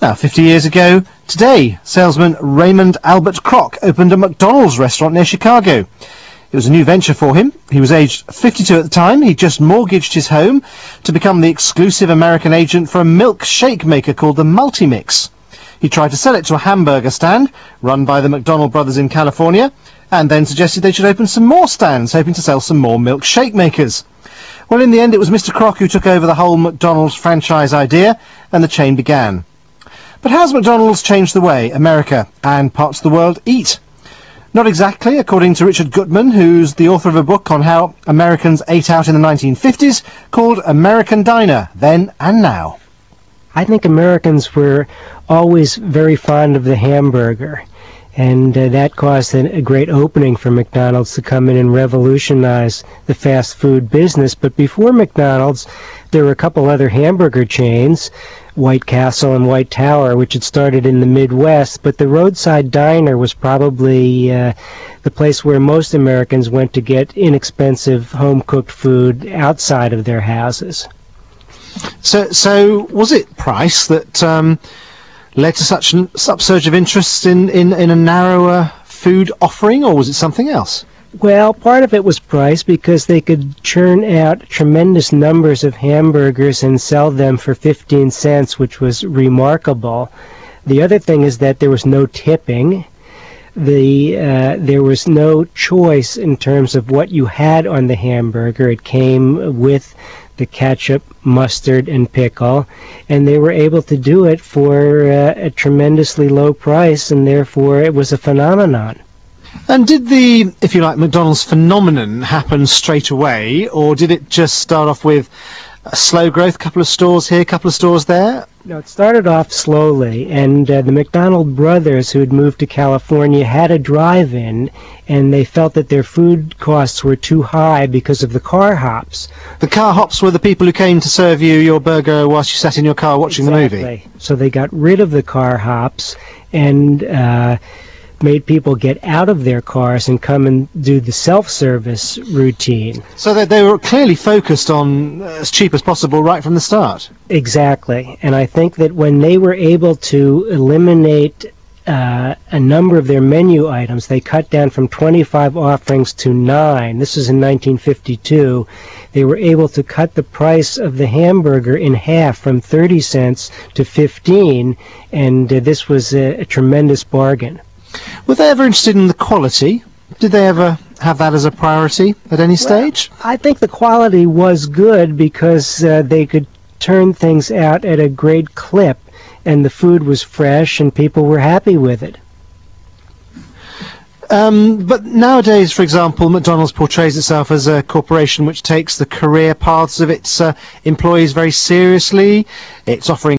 Now, 50 years ago today, salesman Raymond Albert Kroc opened a McDonald's restaurant near Chicago. It was a new venture for him. He was aged 52 at the time. He just mortgaged his home to become the exclusive American agent for a milkshake maker called the Multi-Mix. He tried to sell it to a hamburger stand run by the McDonald brothers in California, and then suggested they should open some more stands, hoping to sell some more milkshake makers. Well, in the end, it was Mr. Kroc who took over the whole McDonald's franchise idea, and the chain began. But how's McDonald's changed the way America and parts of the world eat? Not exactly, according to Richard Gutman, who's the author of a book on how Americans ate out in the 1950s, called American Diner, Then and Now. I think Americans were always very fond of the hamburger, and that caused a great opening for McDonald's to come in and revolutionize the fast food business. But before McDonald's, there were a couple other hamburger chains, White Castle and White Tower, which had started in the Midwest, but the roadside diner was probably the place where most Americans went to get inexpensive home-cooked food outside of their houses. So was it price that led to such an upsurge of interest in a narrower food offering, or was it something else? Well, part of it was price, because they could churn out tremendous numbers of hamburgers and sell them for 15 cents, which was remarkable. The other thing is that there was no tipping. There was no choice in terms of what you had on the hamburger. It came with the ketchup, mustard, and pickle, and they were able to do it for a tremendously low price, and therefore it was a phenomenon. And did the, if you like, McDonald's phenomenon happen straight away, or did it just start off with a slow growth, couple of stores here, couple of stores there? No, it started off slowly, and the McDonald brothers, who had moved to California, had a drive-in, and they felt that their food costs were too high because of the car hops. The car hops were the people who came to serve you your burger whilst you sat in your car watching the movie? So they got rid of the car hops and made people get out of their cars and come and do the self-service routine. So that they were clearly focused on as cheap as possible right from the start. Exactly. And I think that when they were able to eliminate a number of their menu items, they cut down from 25 offerings to 9. This is in 1952. They were able to cut the price of the hamburger in half, from 30 cents to 15, and this was a tremendous bargain. Were they ever interested in the quality? Did they ever have that as a priority at any stage? Well, I think the quality was good, because they could turn things out at a great clip, and the food was fresh and people were happy with it. But nowadays, for example, McDonald's portrays itself as a corporation which takes the career paths of its employees very seriously. It's offering